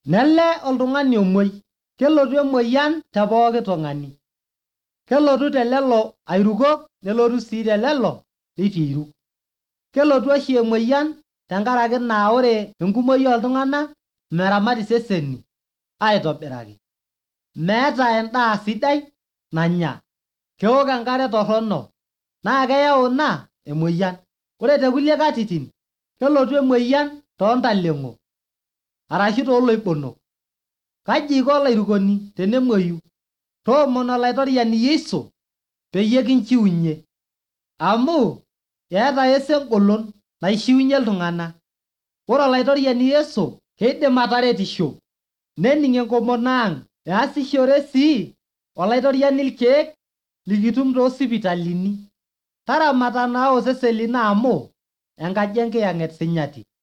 Nele oltung'ani omwoi, kelotu emoyian te pooki tung'ani. Kelotu telelo airukok, nelotu sii telelo leitu eiruk. Kelotu oshi emoyian tenkaraki naa ore enkumoi ooltung'anak meramat iseseni aitobiraki. Meeta endaa sidai nanya, keok enkare torrono, naa keyau ina emoyian. Ore tekulie katitin, kelotu emoyian toontaleng'o arashu tooloibonok. Kaji iko olairukoni tenemuoyu? Toomono olaitoriani Yeiso peyie kinchiunye. Amu eeta Yesu engolon naishiunye iltung'anak. Ore olaitoriani Yesu keidim ataretisho, nening' enkomono ang', easishore sii olaitoriani irkeek likitum toosipitalini. Taramata naa osesen lino amu enkaji enkiyang'et sinyati.